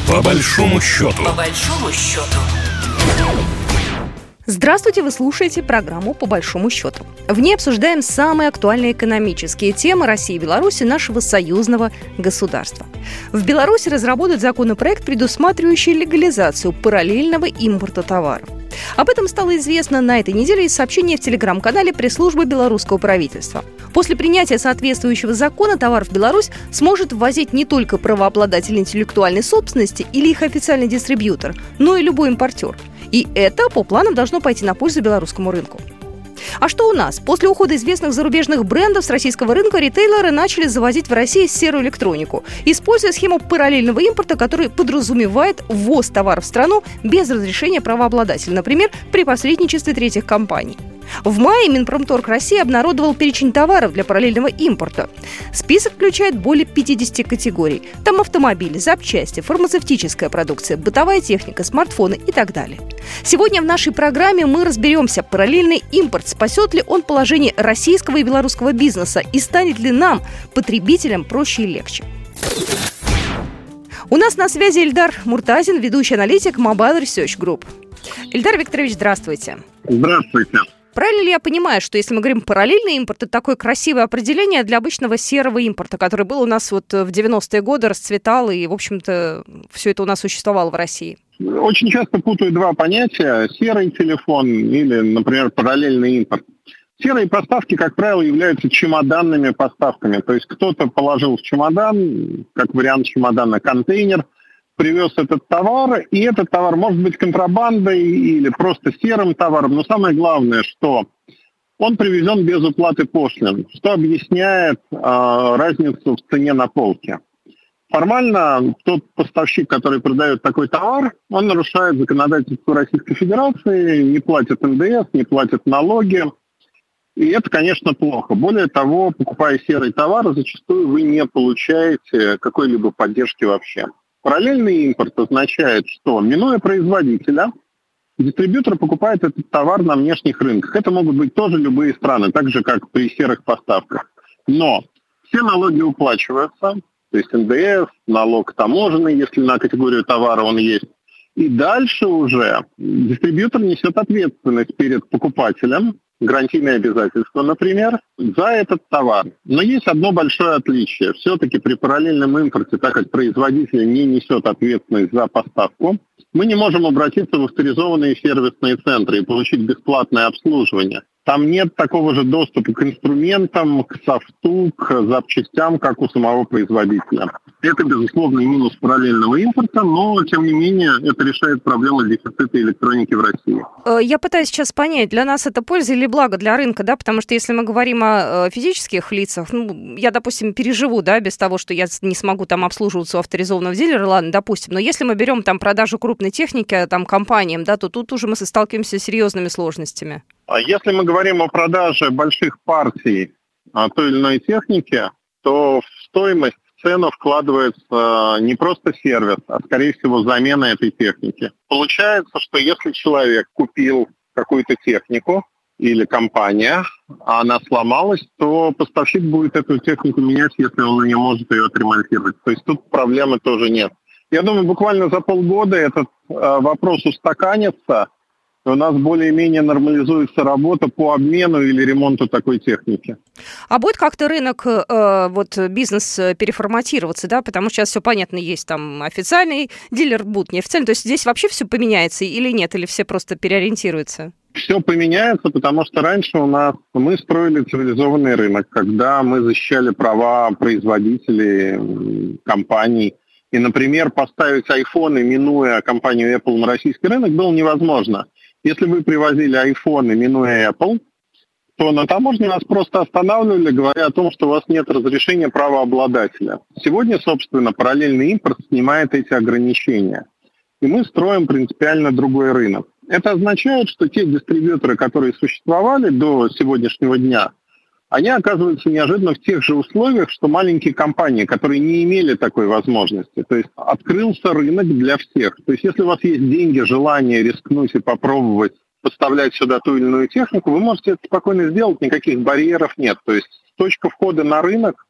По большому счету. По большому счету. Здравствуйте, вы слушаете программу «По большому счету». В ней обсуждаем самые актуальные экономические темы России и Беларуси, нашего союзного государства. В Беларуси разработают законопроект, предусматривающий легализацию параллельного импорта товаров. Об этом стало известно на этой неделе из сообщения в телеграм-канале пресс-службы белорусского правительства. После принятия соответствующего закона товар в Беларусь сможет ввозить не только правообладатель интеллектуальной собственности или их официальный дистрибьютор, но и любой импортер. И это, по планам, должно пойти на пользу белорусскому рынку. А что у нас? После ухода известных зарубежных брендов с российского рынка ритейлеры начали завозить в России серую электронику, используя схему параллельного импорта, который подразумевает ввоз товаров в страну без разрешения правообладателя, например, при посредничестве третьих компаний. В мае Минпромторг России обнародовал перечень товаров для параллельного импорта. Список включает более 50 категорий. Там автомобили, запчасти, фармацевтическая продукция, бытовая техника, смартфоны и так далее. Сегодня в нашей программе мы разберемся, параллельный импорт, спасет ли он положение российского и белорусского бизнеса и станет ли нам, потребителям, проще и легче. У нас на связи Эльдар Муртазин, ведущий аналитик Mobile Research Group. Эльдар Викторович, здравствуйте. Здравствуйте. Правильно ли я понимаю, что если мы говорим параллельный импорт, это такое красивое определение для обычного серого импорта, который был у нас вот в 90-е годы, расцветал, и, в общем-то, все это у нас существовало в России? Очень часто путают два понятия: серый телефон или, например, параллельный импорт. Серые поставки, как правило, являются чемоданными поставками. То есть кто-то положил в чемодан, как вариант чемодана, контейнер, привез этот товар, и этот товар может быть контрабандой или просто серым товаром. Но самое главное, что он привезен без уплаты пошлин, что объясняет разницу в цене на полке. Формально тот поставщик, который продает такой товар, он нарушает законодательство Российской Федерации, не платит НДС, не платит налоги. И это, конечно, плохо. Более того, покупая серый товар, зачастую вы не получаете какой-либо поддержки вообще. Параллельный импорт означает, что, минуя производителя, дистрибьютор покупает этот товар на внешних рынках. Это могут быть тоже любые страны, так же, как при серых поставках. Но все налоги уплачиваются, то есть НДС, налог таможенный, если на категорию товара он есть. И дальше уже дистрибьютор несет ответственность перед покупателем, гарантийные обязательства, например, за этот товар. Но есть одно большое отличие. Все-таки при параллельном импорте, так как производитель не несет ответственность за поставку, мы не можем обратиться в авторизованные сервисные центры и получить бесплатное обслуживание. Там нет такого же доступа к инструментам, к софту, к запчастям, как у самого производителя. Это, безусловно, минус параллельного импорта, но, тем не менее, это решает проблему дефицита электроники в России. Я пытаюсь сейчас понять, для нас это польза или благо для рынка, да, потому что если мы говорим о физических лицах, я, допустим, переживу, да, без того, что я не смогу там обслуживаться у авторизованного дилера, ладно, допустим, но если мы берем там продажу крупной техники там компаниям, да, то тут уже мы сталкиваемся с серьезными сложностями. Если мы говорим о продаже больших партий той или иной техники, то в стоимость, в цену вкладывается не просто сервис, а, скорее всего, замена этой техники. Получается, что если человек купил какую-то технику или компания, а она сломалась, то поставщик будет эту технику менять, если он не может ее отремонтировать. То есть тут проблемы тоже нет. Я думаю, буквально за полгода этот вопрос устаканится, у нас более-менее нормализуется работа по обмену или ремонту такой техники. А будет как-то рынок, бизнес переформатироваться, да? Потому что сейчас все понятно, есть там официальный дилер, будет неофициальный. То есть здесь вообще все поменяется или нет? Или все просто переориентируются? Все поменяется, потому что раньше мы строили цивилизованный рынок, когда мы защищали права производителей, компаний. И, например, поставить айфоны, минуя компанию Apple на российский рынок, было невозможно. Если вы привозили айфоны, минуя Apple, то на таможне нас просто останавливали, говоря о том, что у вас нет разрешения правообладателя. Сегодня, собственно, параллельный импорт снимает эти ограничения. И мы строим принципиально другой рынок. Это означает, что те дистрибьюторы, которые существовали до сегодняшнего дня, они оказываются неожиданно в тех же условиях, что маленькие компании, которые не имели такой возможности. То есть открылся рынок для всех. То есть если у вас есть деньги, желание рискнуть и попробовать поставлять сюда ту или иную технику, вы можете это спокойно сделать, никаких барьеров нет. То есть точка входа на рынок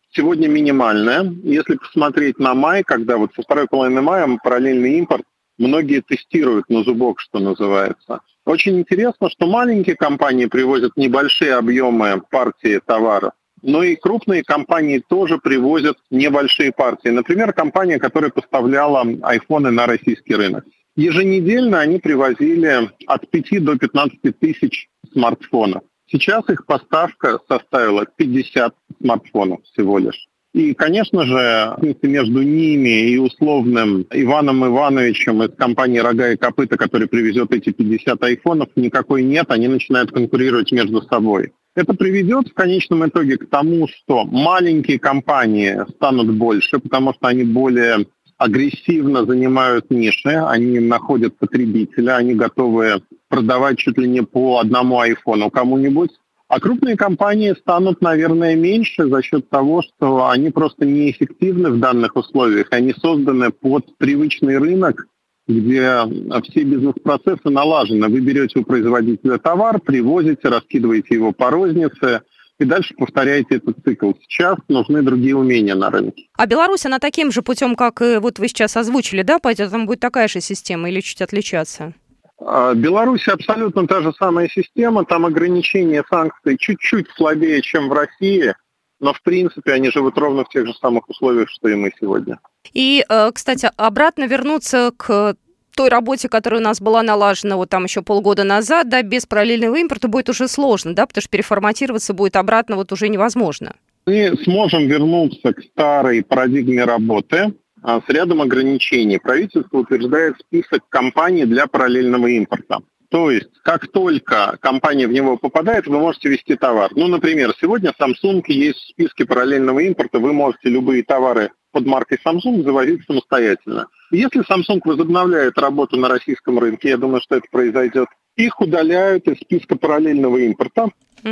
сегодня минимальная. Если посмотреть на май, когда вот со второй половины мая параллельный импорт, многие тестируют на зубок, что называется. Очень интересно, что маленькие компании привозят небольшие объемы партии товаров, но и крупные компании тоже привозят небольшие партии. Например, компания, которая поставляла айфоны на российский рынок. Еженедельно они привозили от 5 до 15 тысяч смартфонов. Сейчас их поставка составила 50 смартфонов всего лишь. И, конечно же, между ними и условным Иваном Ивановичем из компании «Рога и копыта», который привезет эти 50 айфонов, никакой нет, они начинают конкурировать между собой. Это приведет в конечном итоге к тому, что маленькие компании станут больше, потому что они более агрессивно занимают ниши, они находят потребителя, они готовы продавать чуть ли не по одному айфону кому-нибудь. А крупные компании станут, наверное, меньше за счет того, что они просто неэффективны в данных условиях. Они созданы под привычный рынок, где все бизнес-процессы налажены. Вы берете у производителя товар, привозите, раскидываете его по рознице и дальше повторяете этот цикл. Сейчас нужны другие умения на рынке. А Беларусь, она таким же путем, как вот вы сейчас озвучили, да, пойдет? Там будет такая же система или чуть отличаться? Беларусь абсолютно та же самая система, там ограничения санкций чуть-чуть слабее, чем в России, но в принципе они живут ровно в тех же самых условиях, что и мы сегодня. И, кстати, обратно вернуться к той работе, которая у нас была налажена вот там еще полгода назад, да, без параллельного импорта будет уже сложно, да, потому что переформатироваться будет обратно вот уже невозможно. Мы сможем вернуться к старой парадигме работы с рядом ограничений. Правительство утверждает список компаний для параллельного импорта. То есть, как только компания в него попадает, вы можете везти товар. Ну, например, сегодня Samsung есть в списке параллельного импорта, вы можете любые товары под маркой Samsung завозить самостоятельно. Если Samsung возобновляет работу на российском рынке, я думаю, что это произойдет, их удаляют из списка параллельного импорта.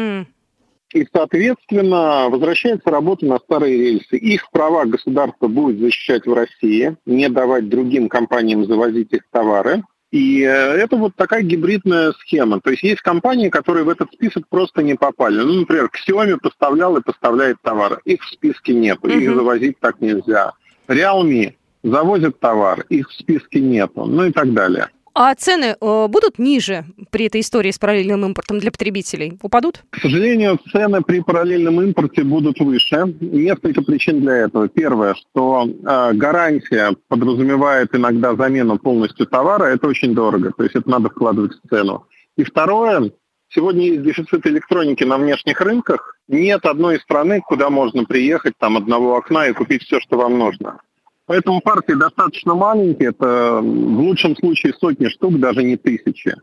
И, соответственно, возвращается работа на старые рельсы. Их права государство будет защищать в России, не давать другим компаниям завозить их товары. И это вот такая гибридная схема. То есть есть компании, которые в этот список просто не попали. Ну, например, Xiaomi поставлял и поставляет товары. Их в списке нет, их завозить так нельзя. Realme завозит товар, их в списке нету, ну и так далее. А цены будут ниже при этой истории с параллельным импортом для потребителей? Упадут? К сожалению, цены при параллельном импорте будут выше. Несколько причин для этого. Первое, что гарантия подразумевает иногда замену полностью товара. Это очень дорого, то есть это надо вкладывать в цену. И второе, сегодня есть дефицит электроники на внешних рынках. Нет одной страны, куда можно приехать, там одного окна и купить все, что вам нужно. Поэтому партии достаточно маленькие, это в лучшем случае сотни штук, даже не тысячи.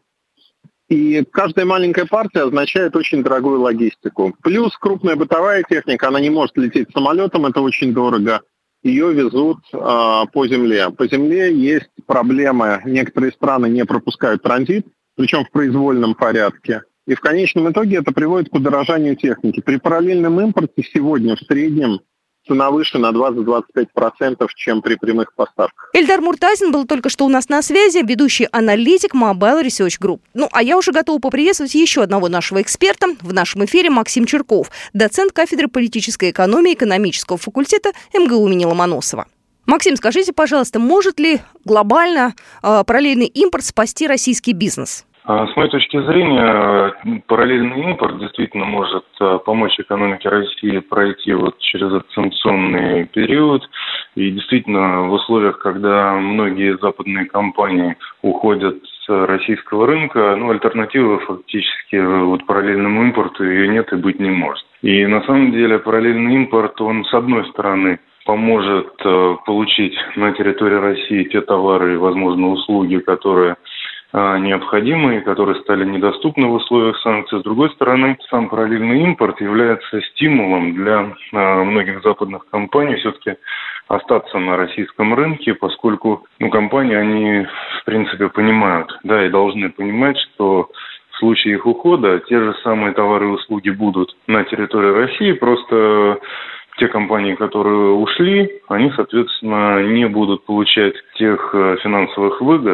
И каждая маленькая партия означает очень дорогую логистику. Плюс крупная бытовая техника, она не может лететь самолетом, это очень дорого. Ее везут по земле. По земле есть проблемы. Некоторые страны не пропускают транзит, причем в произвольном порядке. И в конечном итоге это приводит к удорожанию техники. При параллельном импорте сегодня в среднем цена выше на 20-25%, чем при прямых поставках. Эльдар Муртазин был только что у нас на связи, ведущий аналитик Mobile Research Group. Ну, а я уже готова поприветствовать еще одного нашего эксперта в нашем эфире, Максим Чирков, доцент кафедры политической экономии экономического факультета МГУ имени Ломоносова. Максим, скажите, пожалуйста, может ли глобально параллельный импорт спасти российский бизнес? С моей точки зрения, параллельный импорт действительно может помочь экономике России пройти вот через этот санкционный период. И действительно, в условиях, когда многие западные компании уходят с российского рынка, альтернативы фактически вот параллельному импорту ее нет и быть не может. И на самом деле параллельный импорт, он с одной стороны поможет получить на территории России те товары и, возможно, услуги, которые необходимые, которые стали недоступны в условиях санкций. С другой стороны, сам параллельный импорт является стимулом для многих западных компаний все-таки остаться на российском рынке, поскольку компании, они в принципе понимают, да, и должны понимать, что в случае их ухода те же самые товары и услуги будут на территории России, просто те компании, которые ушли, они, соответственно, не будут получать тех финансовых выгод,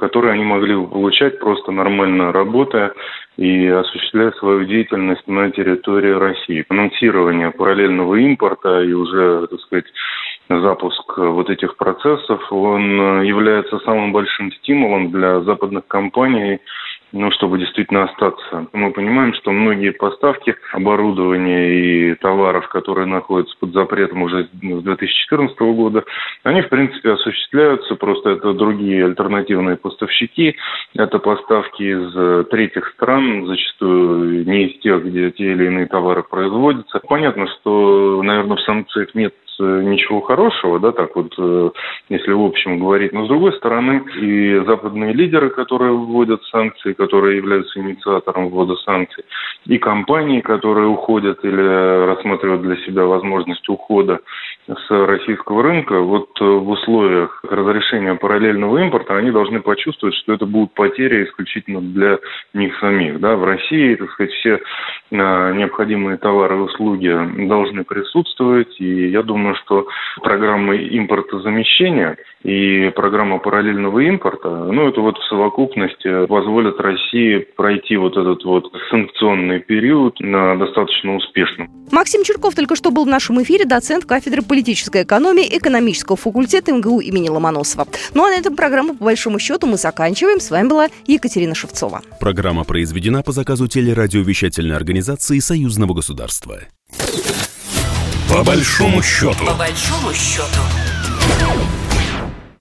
которые они могли бы получать просто нормально работая и осуществляя свою деятельность на территории России. Анонсирование параллельного импорта и уже, так сказать, запуск вот этих процессов, он является самым большим стимулом для западных компаний, чтобы действительно остаться. Мы понимаем, что многие поставки оборудования и товаров, которые находятся под запретом уже с 2014 года, они, в принципе, осуществляются, просто это другие альтернативные поставщики, это поставки из третьих стран, зачастую не из тех, где те или иные товары производятся. Понятно, что, наверное, в санкциях нет ничего хорошего, да, так вот, если в общем говорить. Но с другой стороны, и западные лидеры, которые вводят санкции, которые являются инициатором ввода санкций, и компании, которые уходят или рассматривают для себя возможность ухода с российского рынка, вот в условиях разрешения параллельного импорта они должны почувствовать, что это будут потери исключительно для них самих. Да. В России, так сказать, все необходимые товары и услуги должны присутствовать, и я думаю, что программа импортозамещения и программа параллельного импорта, это вот в совокупности позволят России пройти вот этот вот санкционный период достаточно успешно. Максим Чирков только что был в нашем эфире, доцент кафедры политической экономии экономического факультета МГУ имени Ломоносова. А на этом программу по большому счету мы заканчиваем. С вами была Екатерина Шевцова. Программа произведена по заказу телерадиовещательной организации Союзного государства. По большому счету. По большому счету.